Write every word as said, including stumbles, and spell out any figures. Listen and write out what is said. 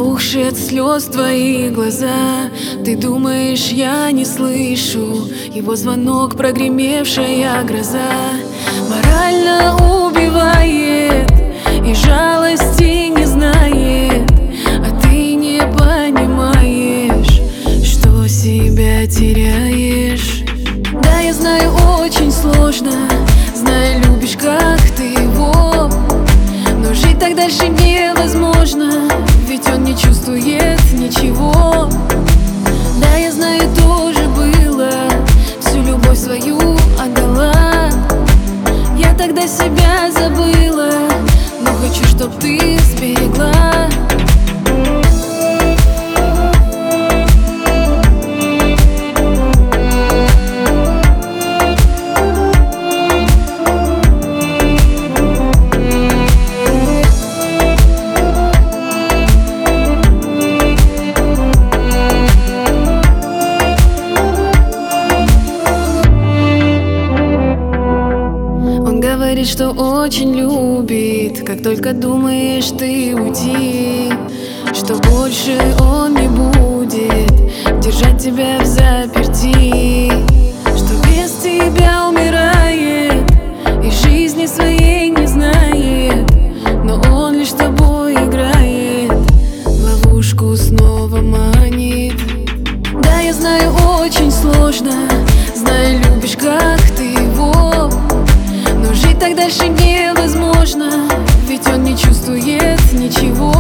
Опухшие от слез твои глаза. Ты думаешь, я не слышу его звонок, прогремевшая гроза морально убивает и жалости не знает. А ты не понимаешь, что себя теряешь. Да, я знаю, очень сложно, знаю, любишь, как ты его, но жить так дальше невозможно, ведь он не чувствует ничего. Да, я знаю, тоже было, всю любовь свою отдала. Я тогда себя забыла, но хочу, чтоб ты сберегла. Говорит, что очень любит, как только думаешь ты уйти, что больше он не будет держать тебя в заперти, что без тебя умирает и жизни своей не знает, но он лишь с тобой играет, в ловушку снова манит. Да, я знаю, очень сложно, знаю, любишь, как ты его, но жить так дальше невозможно, ведь он не чувствует ничего.